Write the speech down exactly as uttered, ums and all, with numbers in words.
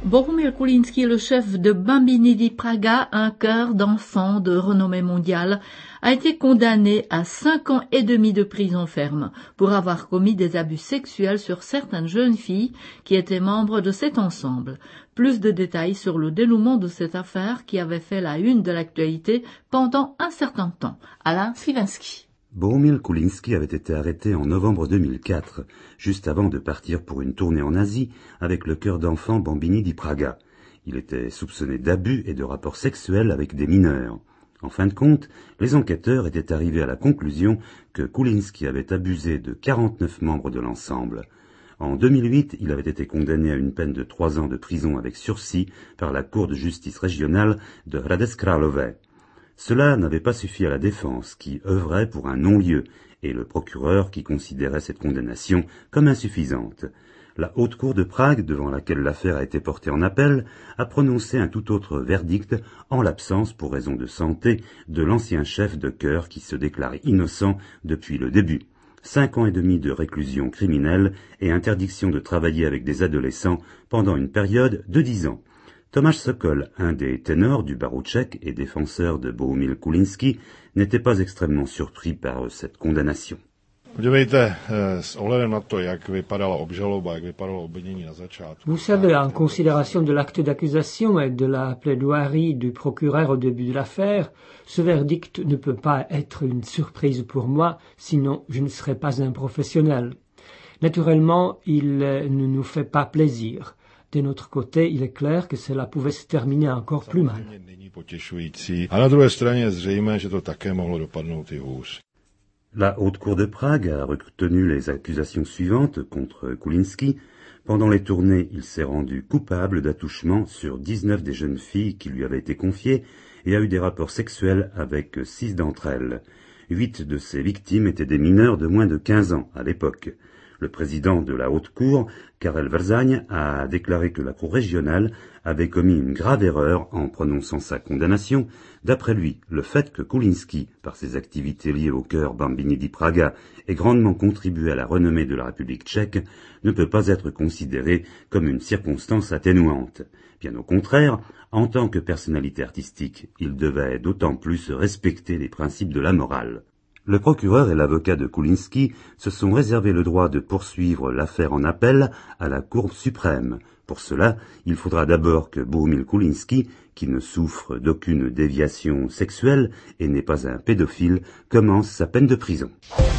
Bohumil Kulinski, le chef de Bambini di Praga, un chœur d'enfants de renommée mondiale, a été condamné à cinq ans et demi de prison ferme pour avoir commis des abus sexuels sur certaines jeunes filles qui étaient membres de cet ensemble. Plus de détails sur le dénouement de cette affaire qui avait fait la une de l'actualité pendant un certain temps. Alain Sliwinski. Bohumil Kulinski avait été arrêté en novembre deux mille quatre, juste avant de partir pour une tournée en Asie avec le chœur d'enfants Bambini di Praga. Il était soupçonné d'abus et de rapports sexuels avec des mineurs. En fin de compte, les enquêteurs étaient arrivés à la conclusion que Kulinski avait abusé de quarante-neuf membres de l'ensemble. En deux mille huit, il avait été condamné à une peine de trois ans de prison avec sursis par la Cour de justice régionale de Hradec Králové. Cela n'avait pas suffi à la défense, qui œuvrait pour un non-lieu, et le procureur qui considérait cette condamnation comme insuffisante. La Haute Cour de Prague, devant laquelle l'affaire a été portée en appel, a prononcé un tout autre verdict en l'absence, pour raison de santé, de l'ancien chef de chœur qui se déclarait innocent depuis le début. Cinq ans et demi de réclusion criminelle et interdiction de travailler avec des adolescents pendant une période de dix ans. Tomáš Sokol, un des ténors du barreau tchèque et défenseur de Bohumil Kulinski, n'était pas extrêmement surpris par cette condamnation. Vous savez, en considération de l'acte d'accusation et de la plaidoirie du procureur au début de l'affaire, ce verdict ne peut pas être une surprise pour moi, sinon je ne serais pas un professionnel. Naturellement, il ne nous fait pas plaisir. De notre côté, il est clair que cela pouvait se terminer encore plus mal. La Haute Cour de Prague a retenu les accusations suivantes contre Kulinski. Pendant les tournées, il s'est rendu coupable d'attouchement sur dix-neuf des jeunes filles qui lui avaient été confiées et a eu des rapports sexuels avec six d'entre elles. Huit de ces victimes étaient des mineurs de moins de quinze ans à l'époque. Le président de la Haute Cour, Karel Vrzaň, a déclaré que la Cour régionale avait commis une grave erreur en prononçant sa condamnation. D'après lui, le fait que Kulinski, par ses activités liées au chœur Bambini di Praga, ait grandement contribué à la renommée de la République tchèque, ne peut pas être considéré comme une circonstance atténuante. Bien au contraire, en tant que personnalité artistique, il devait d'autant plus respecter les principes de la morale. Le procureur et l'avocat de Kulinski se sont réservé le droit de poursuivre l'affaire en appel à la Cour suprême. Pour cela, il faudra d'abord que Bohumil Kulinski, qui ne souffre d'aucune déviation sexuelle et n'est pas un pédophile, commence sa peine de prison.